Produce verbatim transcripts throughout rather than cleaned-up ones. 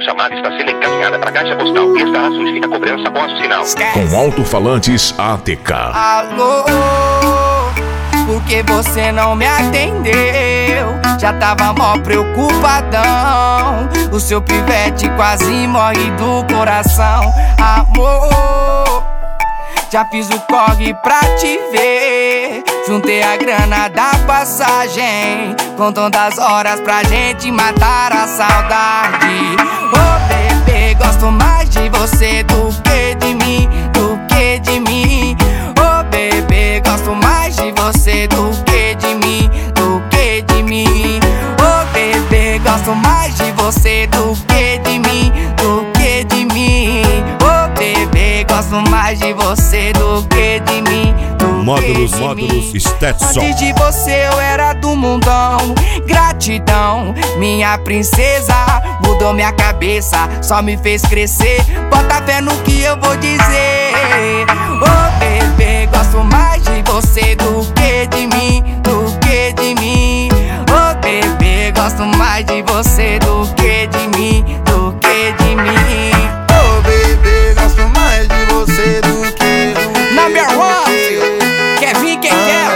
chamada está sendo encaminhada para a caixa postal e estará sujeita a cobrança após o sinal. Com alto-falantes A T K. Alô, por que você não me atendeu? Já tava mó preocupadão. O seu pivete quase morre do coração. Amor, já fiz o corre pra te ver. Juntei a grana da passagem, contando as horas pra gente matar a saudade. Oh bebê, gosto mais de você do que de mim, do que de mim. Oh bebê, gosto mais de você do que de mim, do que de mim. Oh bebê, gosto mais de você do que de mim, do que de mim. Oh bebê, gosto mais de você do que de mim, do Módulos, que de módulos, mim. Stetson. Antes de você eu era do mundão. Gratidão, minha princesa, mudou minha cabeça, só me fez crescer. Bota fé no que eu vou dizer. Oh bebê, gosto mais de você do que de mim, do que de mim. Oh bebê, gosto mais de você do que de mim, do que de mim. Oh bebê, gosto mais de você do que do Number one, quer vir quem quer?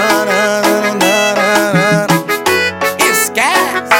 Esquece.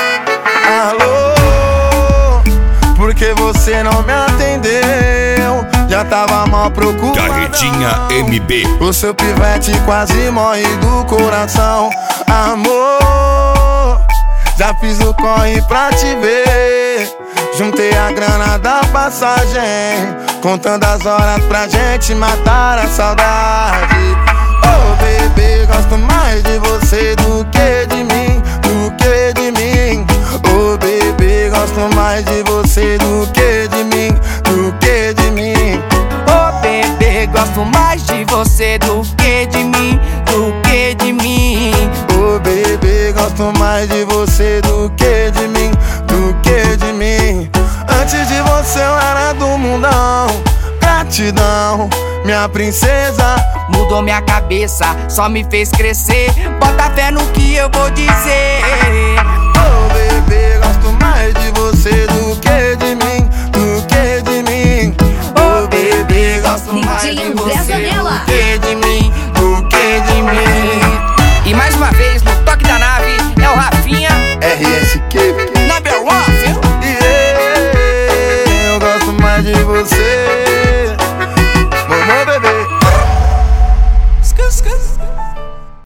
Alô, porque você não me atendeu? Já tava mal preocupado. Carretinha M B. O seu pivete quase morre do coração. Amor, já fiz o corre pra te ver. Juntei a grana da passagem, contando as horas pra gente matar a saudade. Oh bebê, gosto mais de você do que de mim, do que de mim. Oh bebê, gosto mais de você do que de mim, do que de mim. Oh bebê, gosto mais de você do que de mim, do que de mim. Oh bebê, gosto mais de você do que de mim, do que de mim. Antes de você eu era do mundão. Gratidão, minha princesa, mudou minha cabeça, só me fez crescer. Bota fé no que eu vou dizer. oh bebê, gosto mais de você do que de mim, do que de mim. Oh bebê, gosto mais de você do que de mim.